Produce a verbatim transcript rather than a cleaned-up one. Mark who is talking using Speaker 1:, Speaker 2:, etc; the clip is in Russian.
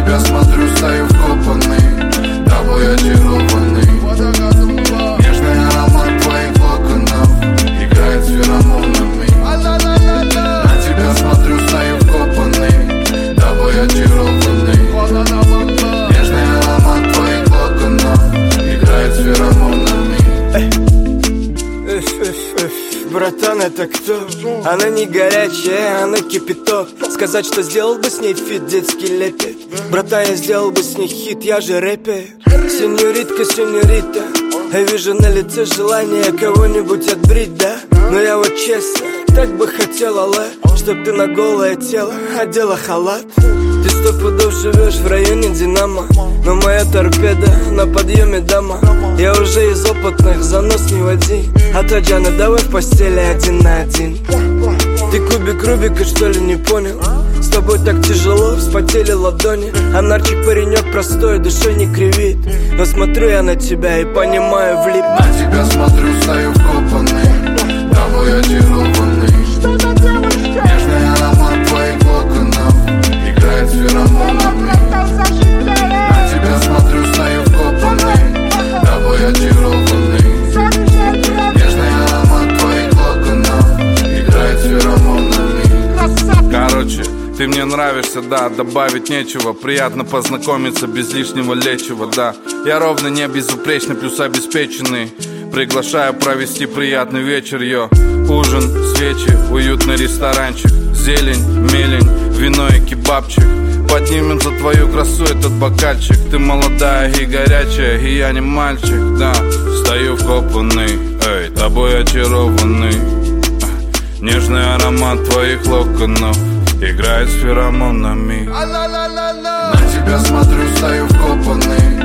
Speaker 1: тебя смотрю, стою вкопанный, тобой очарованный. Нежный аромат твоих локонов играет с феромонами. На тебя смотрю, стою вкопанный, тобой очарованный. Нежный аромат твоих локонов играет с феромонами.
Speaker 2: Братан, это кто? Она не горячая, она кипяток. Сказать, что сделал бы с ней фит, детский лепет. Братан, я сделал бы с ней хит, я же рэпер. Сеньоритка, сеньорита, я вижу на лице желание кого-нибудь отбрить, да? Но я вот честно, так бы хотела, ла, чтоб ты на голое тело одела халат. Ты сто пудов живешь в районе Динамо, но моя торпеда на подъеме, дама. Я уже из опытных, занос не води. А то, Джана, давай в постели один на один. Ты кубик Рубика, что ли, не понял? С тобой так тяжело, вспотели ладони. А нарчик паренек простой, душой не кривит. Но смотрю я на тебя и понимаю, влип.
Speaker 1: На тебя смотрю, стою вкопанный, тобой очарованный. Нежный аромат твоих локонов играет с феромонами. На тебя смотрю, стою вкопанный, тобой очарованный. Нежный аромат твоих локонов играет с феромонами.
Speaker 3: Короче, ты мне нравишься, да, добавить нечего. Приятно познакомиться без лишнего лечива, да. Я ровно не безупречный, плюс обеспеченный. Приглашаю провести приятный вечер, йо. Ужин, свечи, уютный ресторанчик. Зелень, мелень, вино и кебабчик. Поднимем за твою красу этот бокальчик. Ты молодая и горячая, и я не мальчик, да. Стою вкопанный, эй, тобой очарованный. Нежный аромат твоих локонов играет с феромонами.
Speaker 1: На тебя смотрю, стою вкопанный,